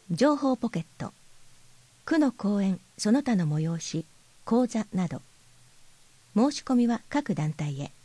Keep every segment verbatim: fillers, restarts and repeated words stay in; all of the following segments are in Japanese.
情報ポケット、区の講演その他の催し、講座など。申し込みは各団体へ。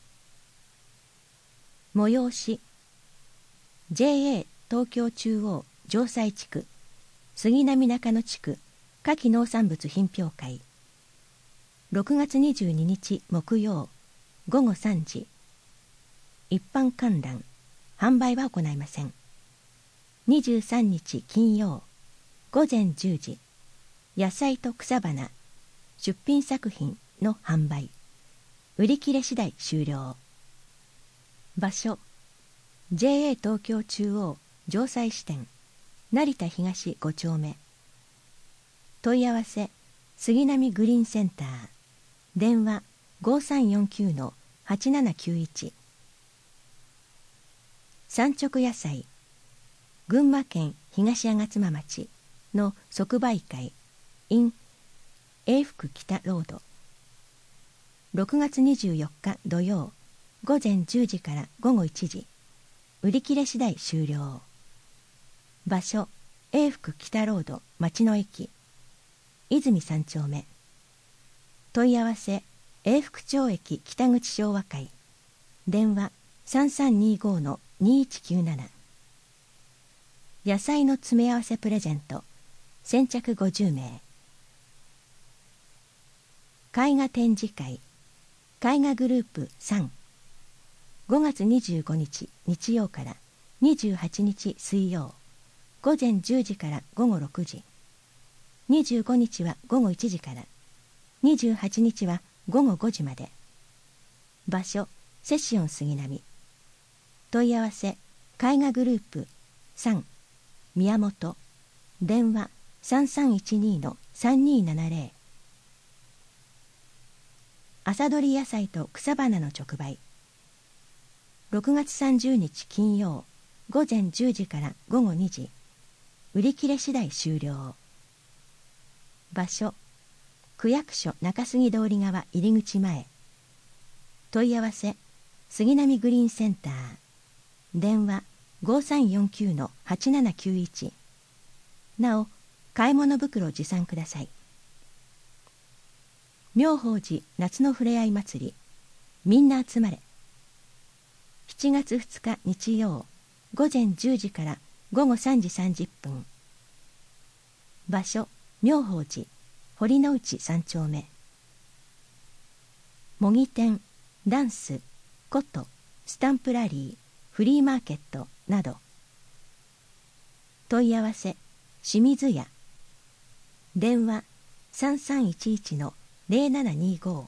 催し ジェーエー 東京中央城西地区杉並中野地区夏季農産物品評会、ろくがつにじゅうににち木曜ごごさんじ。一般観覧、販売は行いません。にじゅうさんにち金曜ごぜんじゅうじ、野菜と草花出品作品の販売、売り切れ次第終了。場所 ジェーエー 東京中央城西支店成田東ごちょうめ。問い合わせ杉並グリーンセンター、電話 ごさんよんきゅうのはちななきゅういち。産直野菜群馬県東吾妻町の即売会 in 永福北ロード、ろくがつにじゅうよっか土曜ごぜんじゅうじからごごいちじ、売り切れ次第終了。場所永福北ロード町の駅泉三丁目。問い合わせ永福町駅北口昭和会、電話さんさんにごのにいちきゅうなな。野菜の詰め合わせプレゼント先着ごじゅうめい。絵画展示会絵画グループさん、ごがつにじゅうごにち日曜からにじゅうはちにち水曜ごぜんじゅうじからごごろくじ、にじゅうごにちはごごいちじからにじゅうはちにちはごごごじまで。場所セッション杉並。問い合わせ絵画グループさん宮本、電話さんさんいちにのさんにーななぜろ。朝どり野菜と草花の直売、ろくがつさんじゅうにち金曜ごぜんじゅうじからごごにじ、売り切れ次第終了。場所区役所中杉通り側入り口前。問い合わせ杉並グリーンセンター、電話ごさんよんきゅうのはちななきゅういち。なお買い物袋持参ください。妙法寺夏のふれあい祭り、みんな集まれ。しちがつふつか日曜ごぜんじゅうじからごごさんじさんじゅっぷん。場所妙法寺堀之内三丁目。模擬店、ダンス、琴、スタンプラリー、フリーマーケットなど。問い合わせ清水屋、電話さんさんいちいちのぜろななにご。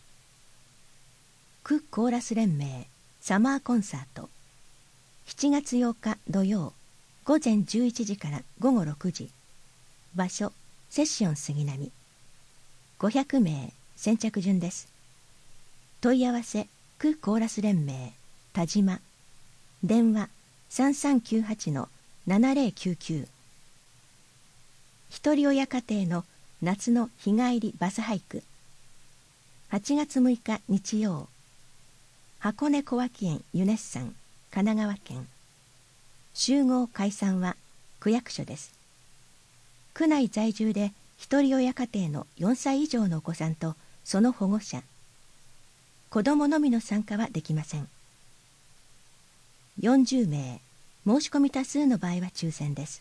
区コーラス連盟サマーコンサート、しちがつようか土曜ごぜんじゅういちじからごごろくじ。場所セッション杉並。ごひゃくめい先着順です。問い合わせ区コーラス連盟田島、電話さんさんきゅうはちのななぜろきゅうきゅう。ひとり親家庭の夏の日帰りバスハイク、はちがつむいか日曜、箱根小涌園ユネッサン神奈川県。集合解散は区役所です。区内在住でひとり親家庭のよんさい以上のお子さんとその保護者、子どものみの参加はできません。よんじゅうめい、申し込み多数の場合は抽選です。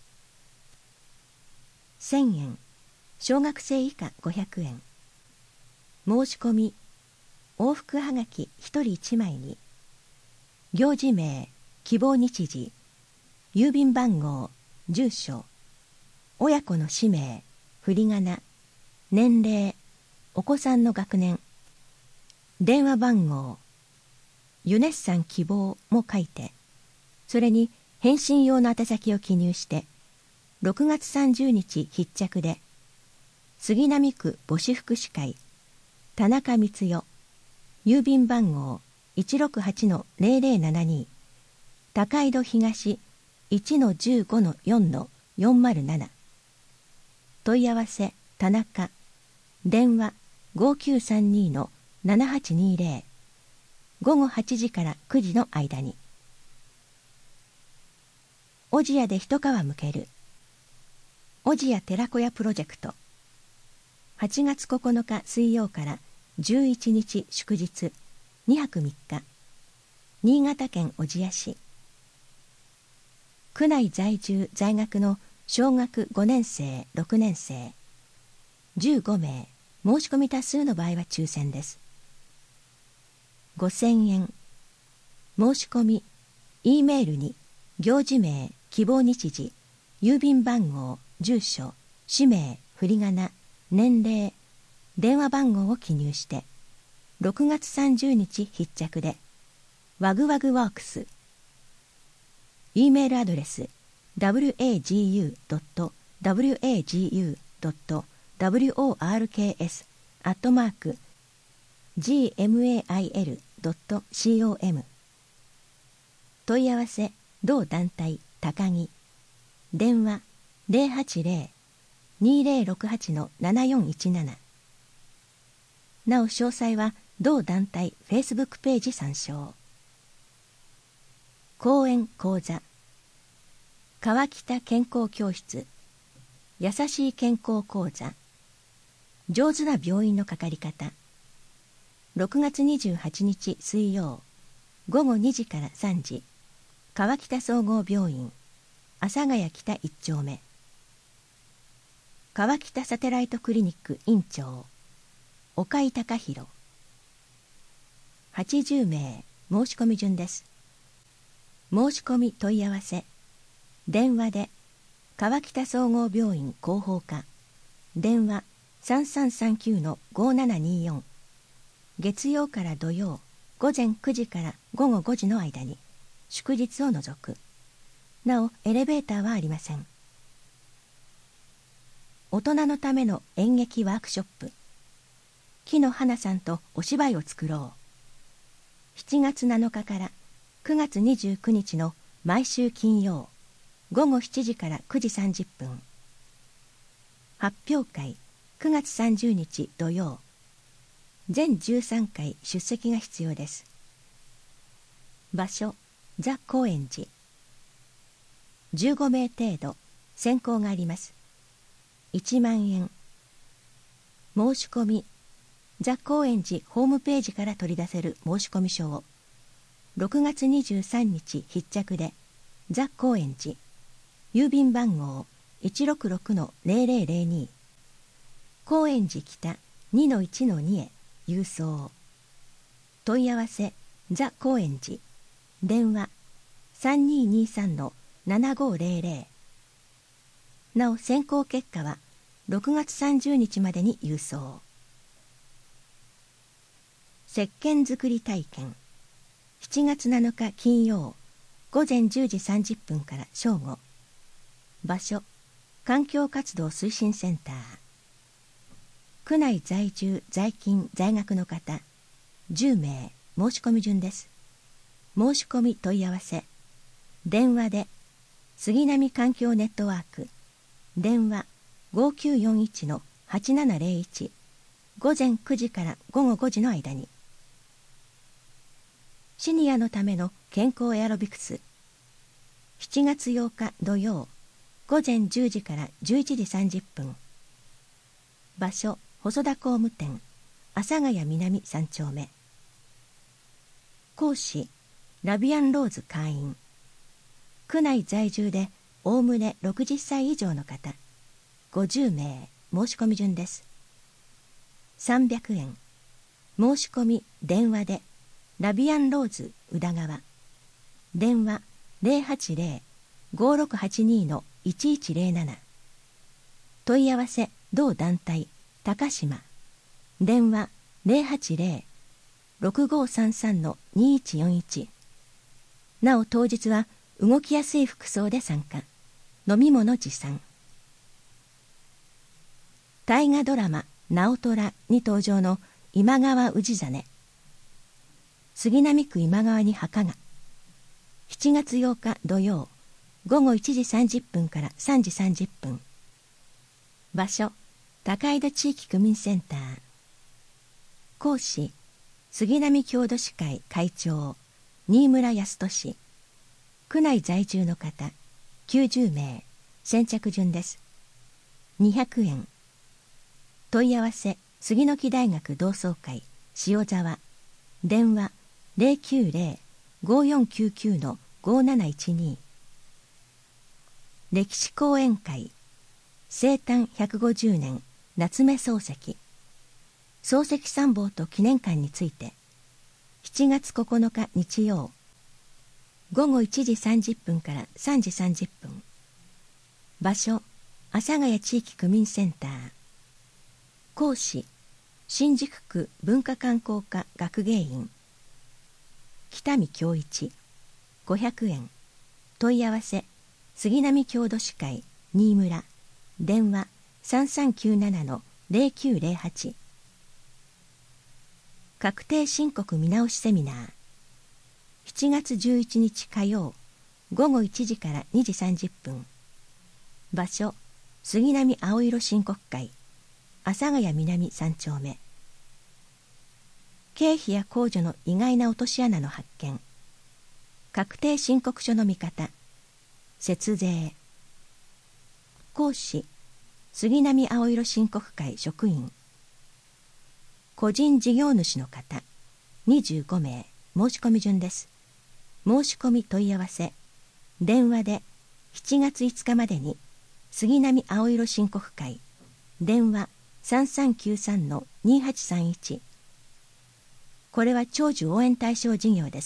せんえん、小学生以下ごひゃくえん。申し込み往復はがきひとりいちまいに、行事名、希望日時、郵便番号、住所、親子の氏名、振り仮名、年齢、お子さんの学年、電話番号、ユネッサン希望も書いて、それに返信用の宛先を記入して、ろくがつさんじゅうにち必着で、杉並区母子福祉会、田中光代、郵便番号 いちろくはちのぜろぜろななに、高井戸東 いちのじゅうごのよんのよんまるなな。問い合わせ田中、電話ごきゅうさんにのななはちにぜろ、ごごはちじからくじの間に。小千谷で一皮むける。 小千谷寺子屋プロジェクト。はちがつここのか水曜からじゅういちにち祝日、にはくみっか。新潟県小千谷市。区内在住在学の小学ごねんせいろくねんせいじゅうごめい、申し込み多数の場合は抽選です。ごせんえん。申し込み E メールに行事名、希望日時、郵便番号、住所、氏名、振り仮名、年齢、電話番号を記入してろくがつさんじゅうにち必着でワグワグワークス E メールアドレス ダブリューエージーユードットダブリューエージーユードットダブリューオーアールケーエス アットマーク ジーエムエーアイエルドットコム 問い合わせ同団体高木電話 ゼロはちゼロ にゼロろくはち ななよんいちなな。なお詳細は同団体フェイスブックページ参照。講演講座川北健康教室優しい健康講座上手な病院のかかり方。ろくがつにじゅうはちにち水曜ごごにじからさんじ、川北総合病院阿佐ヶ谷北いっちょうめ。川北サテライトクリニック院長岡井隆弘。はちじゅうめい申し込み順です。申し込み問い合わせ電話で川北総合病院広報課電話 さんさんさんきゅう ごななによん。月曜から土曜ごぜんくじからごごごじの間に、祝日を除く。なおエレベーターはありません。大人のための演劇ワークショップ木野花さんとお芝居を作ろう。しちがつなのかからくがつにじゅうくにちの毎週金曜ごごしちじからくじさんじゅっぷん。発表会くがつさんじゅうにち土曜全じゅうさんかい出席が必要です。場所ザ・高円寺。じゅうごめい程度選考があります。いちまんえん。申し込みザ・高円寺ホームページから取り出せる申込書をろくがつにじゅうさんにち必着でザ・高円寺郵便番号 いちろくろくのゼロゼロゼロに 高円寺北 にのいちのに へ郵送。問い合わせザ・高円寺電話 さんにーにーさんのななごーゼロゼロ。なお選考結果はろくがつさんじゅうにちまでに郵送。石鹸作り体験しちがつなのか金曜ごぜんじゅうじさんじゅっぷんから正午。場所環境活動推進センター。区内在住在勤在学の方じゅうめい申し込み順です。申し込み問い合わせ電話で杉並環境ネットワーク電話 ごきゅうよんいちのはちななゼロいち ごぜんくじからごごごじの間に。シニアのための健康エアロビクスしちがつようか土曜ごぜんじゅうじからじゅういちじさんじゅっぷん。場所細田工務店阿佐ヶ谷南さんちょうめ。講師ラビアンローズ会員。区内在住でおおむねろくじゅっさい以上の方ごじゅうめい申し込み順です。さんびゃくえん。申し込み電話でラビアンローズ宇田川電話 ゼロはちゼロ ごろくはちにのいちいちゼロなな。問い合わせ同団体高島電話 ゼロはちゼロ ろくごさんさんのにいちよんいち。なお当日は動きやすい服装で参加。飲み物持参。大河ドラマ直虎に登場の今川氏真。杉並区今川に墓が。しちがつようか土曜ごごいちじさんじゅっぷんからさんじさんじゅっぷん。場所高井戸地域区民センター。講師杉並郷土史会会長新村康俊。区内在住の方きゅうじゅうめい先着順です。 にひゃくえん。問い合わせ杉の木大学同窓会塩沢、電話 ゼロきゅうゼロ ごよんきゅうきゅう ごなないちに。歴史講演会生誕ひゃくごじゅうねん夏目漱石、漱石参謀と記念館について、しちがつここのか日曜、ごごいちじさんじゅっぷんからさんじさんじゅっぷん。場所、阿佐ヶ谷地域区民センター。講師、新宿区文化観光課学芸員。北見恭一、ごひゃくえん。問い合わせ、杉並郷土史会新村、電話さんさんきゅうなな ゼロきゅうゼロはち。確定申告見直しセミナー。しちがつじゅういちにち火曜、ごごいちじからにじさんじゅっぷん。場所、杉並青色申告会、阿佐ヶ谷南さんちょうめ。経費や控除の意外な落とし穴の発見。確定申告書の見方。節税。講師、杉並青色申告会職員。個人事業主の方、にじゅうごめい、申し込み順です。申し込み問い合わせ、電話でしちがついつかまでに、杉並青色申告会、電話さんさんきゅうさん にはちさんいち。これは長寿応援対象事業です。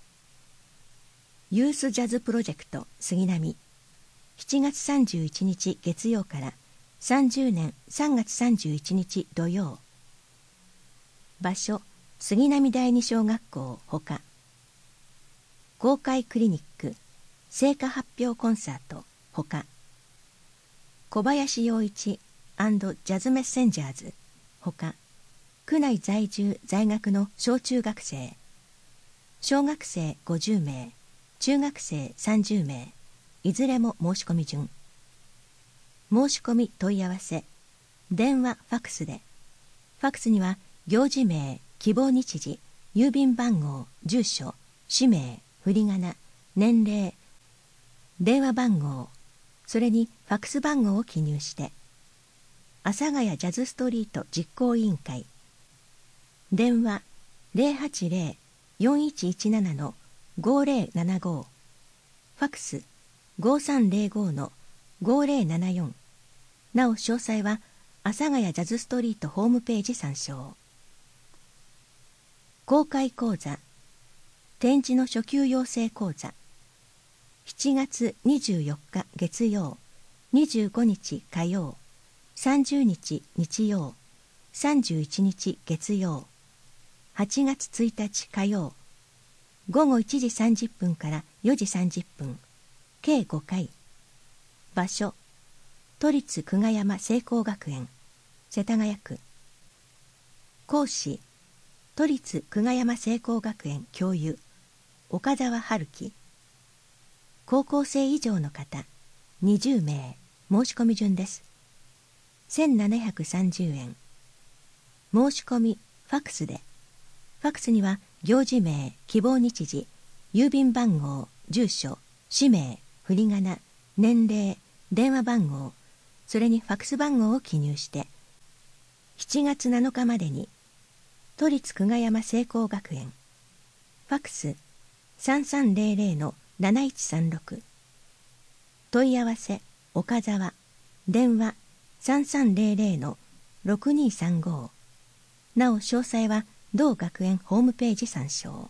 ユースジャズプロジェクト杉並、しちがつさんじゅういちにち月曜からさんじゅうねんさんがつさんじゅういちにち土曜。場所、杉並第二小学校ほか。公開クリニック、成果発表コンサートほか。小林洋一&ジャズメッセンジャーズほか。区内在住在学の小中学生、小学生ごじゅうめい、中学生さんじゅうめい、いずれも申し込み順。申し込み問い合わせ、電話ファクスで、ファクスには行事名、希望日時、郵便番号、住所、氏名、振り仮名、年齢、電話番号、それにファクス番号を記入して、阿佐ヶ谷ジャズストリート実行委員会、電話 ゼロはちゼロ よんいちいちなな ごゼロななご、ファクス ごさんゼロご ごゼロななよん。なお詳細は阿佐ヶ谷ジャズストリートホームページ参照。公開講座、展示の初級養成講座。しちがつにじゅうよっか月曜、にじゅうごにち火曜、さんじゅうにち日曜、さんじゅういちにち月曜、はちがつついたち火曜、ごごいちじさんじゅっぷんからよじさんじゅっぷん、計ごかい。場所、都立久我山聖光学園、世田谷区。講師、都立久我山聖光学園教諭、岡澤春樹。高校生以上の方、にじゅうめい、申し込み順です。せんななひゃくさんじゅうえん。申し込み、ファクスで。ファクスには行事名、希望日時、郵便番号、住所、氏名、振り仮名、年齢、電話番号、それにファクス番号を記入して、しちがつなのかまでに、都立久我山聖光学園、ファクスさんさんゼロゼロ なないちさんろく、問い合わせ、岡澤、電話さんさんゼロゼロ ろくにさんご。なお詳細は同学園ホームページ参照。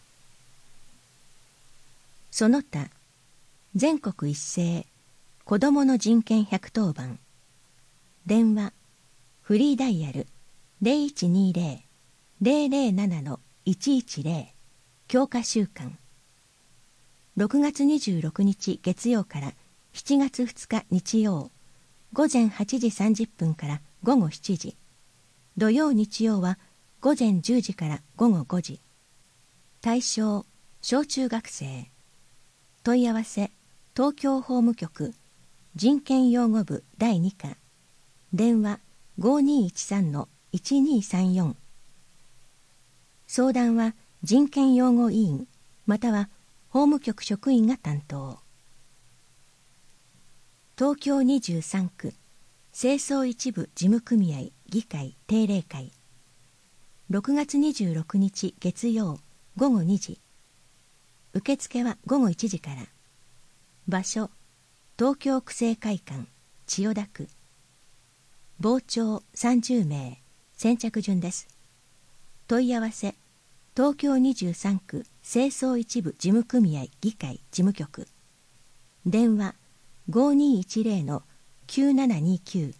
その他、全国一斉子どもの人権百当番、電話、フリーダイヤル ゼロいちにゼロ ゼロゼロなな いちいちゼロ、教科週間。ろくがつにじゅうろくにち月曜からしちがつふつか日曜、ごぜんはちじさんじゅっぷんからごごしちじ、土曜日曜はごぜんじゅうじからごごごじ。対象、小中学生。問い合わせ、東京法務局人権擁護部だいに課、電話 ごにいちさん いちにさんよん。相談は人権擁護委員または法務局職員が担当。東京にじゅうさんく清掃一部事務組合議会定例会。ろくがつにじゅうろくにち月曜ごごにじ。受付はごごいちじから。場所、東京区政会館千代田区。傍聴さんじゅうめい、先着順です。問い合わせ、東京にじゅうさんく清掃一部事務組合議会事務局。電話 ごにいちぜろのきゅうななにきゅう。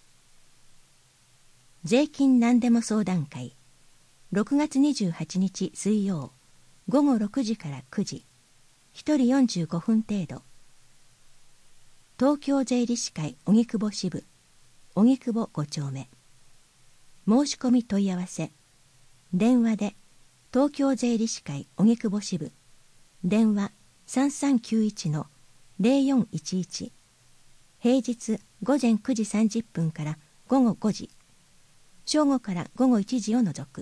税金何でも相談会。ろくがつにじゅうはちにち水曜ごごろくじからくじ。ひとりよんじゅうごふん程度。東京税理士会荻窪支部荻窪ごちょうめ。申し込み問い合わせ。電話で東京税理士会荻窪支部。電話さんさんきゅういちのぜろよんいちいち。平日ごぜんくじさんじゅっぷんからごごごじ。正午からごごいちじを除く。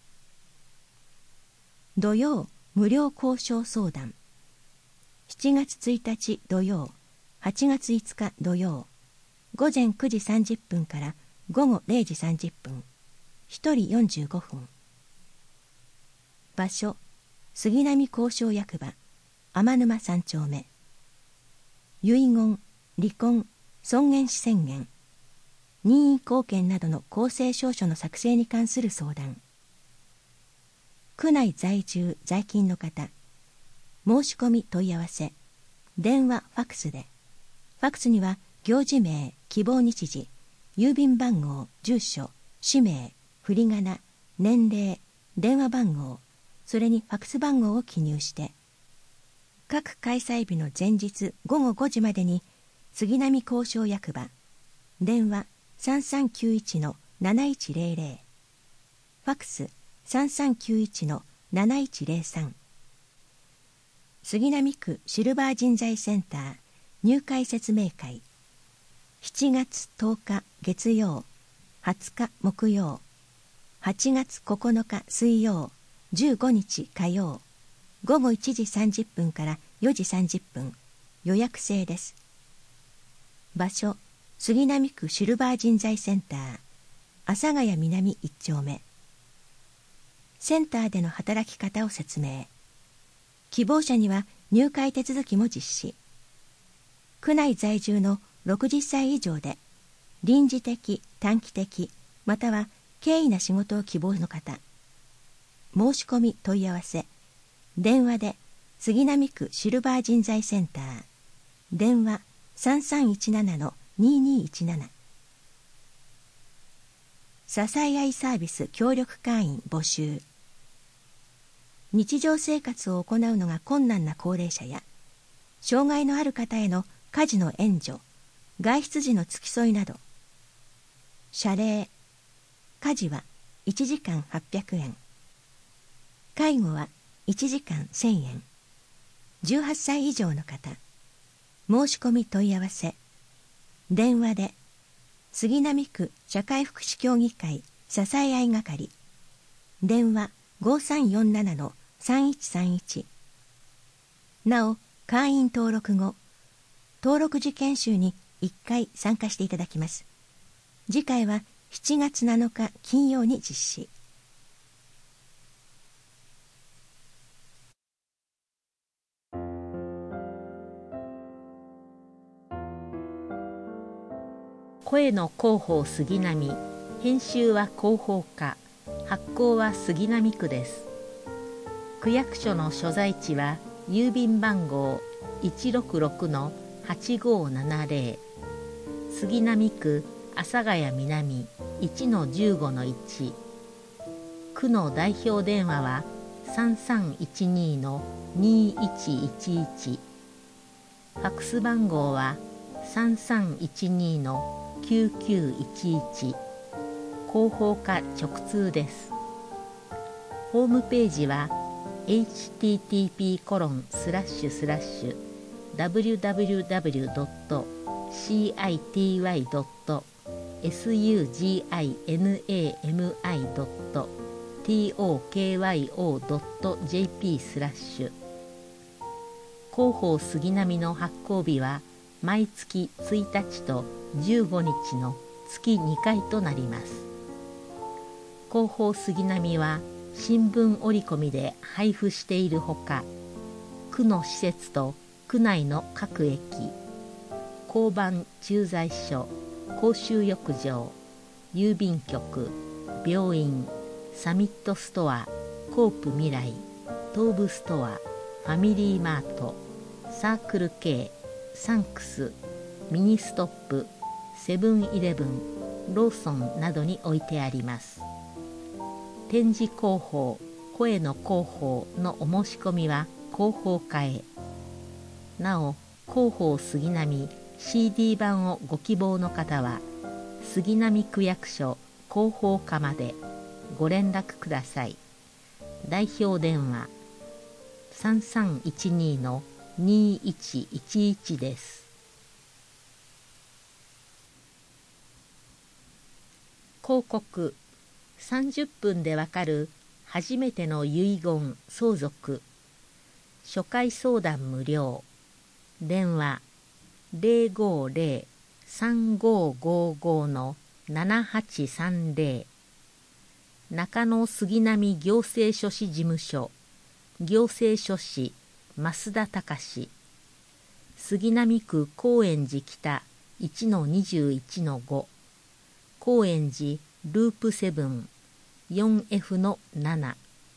土曜無料交渉相談。しちがつついたち土曜、はちがついつか土曜、ごぜんくじさんじゅっぷんからごごれいじさんじゅっぷん。ひとりよんじゅうごふん。場所、杉並交渉役場天沼さんちょうめ。遺言、離婚、尊厳死宣言、任意後見などの公正証書の作成に関する相談。区内在住在勤の方、申し込み問い合わせ。電話ファクスで。ファクスには行事名、希望日時、郵便番号、住所、氏名、振り仮名、年齢、電話番号、それにファクス番号を記入して、各開催日の前日ごごごじまでに杉並交渉役場、電話さんさんきゅういちのなないちぜろぜろ、ファクスさんさんきゅういちのなないちぜろさん。杉並区シルバー人材センター入会説明会。しちがつとおか月曜、はつか木曜、はちがつここのか水曜、じゅうごにち火曜、ごごいちじさんじゅっぷんからよじさんじゅっぷん。予約制です。場所、杉並区シルバー人材センター阿佐ヶ谷南いっちょうめ。センターでの働き方を説明。希望者には入会手続きも実施。区内在住のろくじゅっさい以上で臨時的、短期的、または経緯な仕事を希望の方。申し込み問い合わせ。電話で杉並区シルバー人材センター。電話さんさんいちななのににいちなな。支え合いサービス協力会員募集。日常生活を行うのが困難な高齢者や障害のある方への家事の援助、外出時の付き添いなど。謝礼。家事はいちじかんはっぴゃくえん。介護はいちじかんせんえん。じゅうはっさい以上の方。申し込み問い合わせ。電話で杉並区社会福祉協議会支え合い係。電話ごさんよんななのさんいちさんいち。なお、会員登録後、登録時研修にいっかい参加していただきます。次回はしちがつなのか金曜に実施。 声の広報杉並、編集は広報課、発行は杉並区です。区役所の所在地は郵便番号 いちろくろくのはちごーななぜろ、杉並区阿佐ヶ谷南 いちのじゅうごのいち。区の代表電話はさんさんいちにのにいちいちいち。ファクス番号はさんさんいちにのきゅうきゅういちいち。広報課直通です。ホームページは エイチティーティーピーコロンスラッシュスラッシュダブリュダブリュダブリュドットシーアイティーワイドットエスユージーアイエヌエーエムアイドットティーオーケーワイオードットジェーピースラッシュ。広報杉並の発行日は毎月ついたちとじゅうごにちの月にかいとなります。広報杉並は新聞折り込みで配布しているほか、区の施設と区内の各駅、交番駐在所、公衆浴場、郵便局、病院、サミットストア、コープ未来、東武ストア、ファミリーマート、サークル K、サンクス、ミニストップ、セブンイレブン、ローソンなどに置いてあります。展示広報、声の広報のお申し込みは広報課へ。なお、広報杉並 シーディー 版をご希望の方は、杉並区役所広報課までご連絡ください。代表電話さんさんいちにのにいちいちいちです。広告さんじゅっぷんでわかる初めての遺言相続、初回相談無料、電話 ゼロごゼロ さんごごご のななはちさんゼロ、中野杉並行政書士事務所、行政書士増田隆、杉並区高円寺北 いちのにじゅういちのご、高円寺ループセブン よんエフのなな。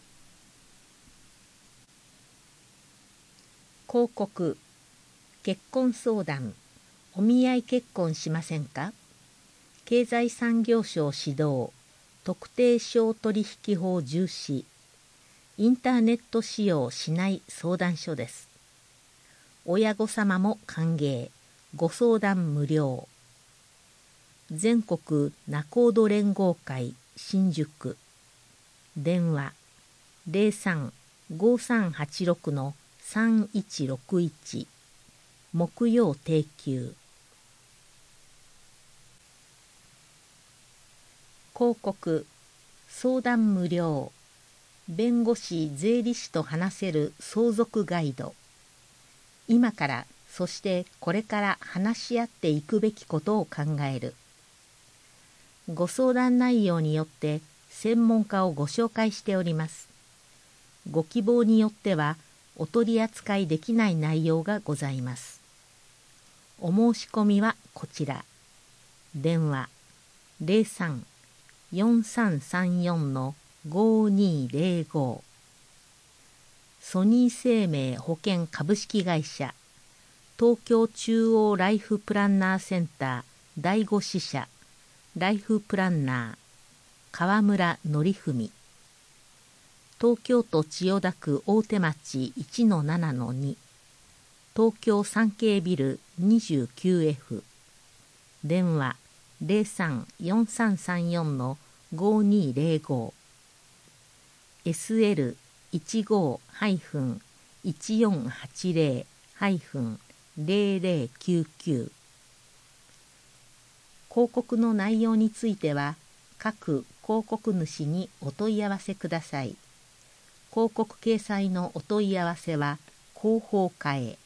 広告結婚相談、お見合い結婚しませんか？経済産業省指導、特定商取引法重視、インターネット使用しない相談所です。親御様も歓迎、ご相談無料。全国仲人連合会新宿、電話 ゼロさん ごさんはちろく のさんいちろくいち、木曜定休。広告相談無料、弁護士税理士と話せる相続ガイド、今からそしてこれから話し合っていくべきことを考える。ご相談内容によって専門家をご紹介しております。ご希望によってはお取り扱いできない内容がございます。お申し込みはこちら。電話ゼロさん よんさんさんよんのごにゼロご、ソニー生命保険株式会社、東京中央ライフプランナーセンターだいご支社ライフプランナー川村則文、東京都千代田区大手町 いちのななのに、東京産経ビル にじゅうきゅうエフ、電話ゼロさん よんさんさんよんのごにゼロご、エスエル いちご いちよんはちゼロ ゼロゼロきゅうきゅう。広告の内容については各広告主にお問い合わせください。広告掲載のお問い合わせは広報課へ。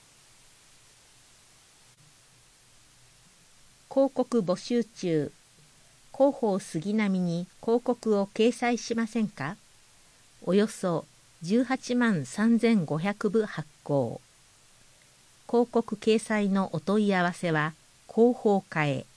広告募集中。広報杉並に広告を掲載しませんか？およそじゅうはちまんさんぜんごひゃくぶ発行。広告掲載のお問い合わせは広報課へ。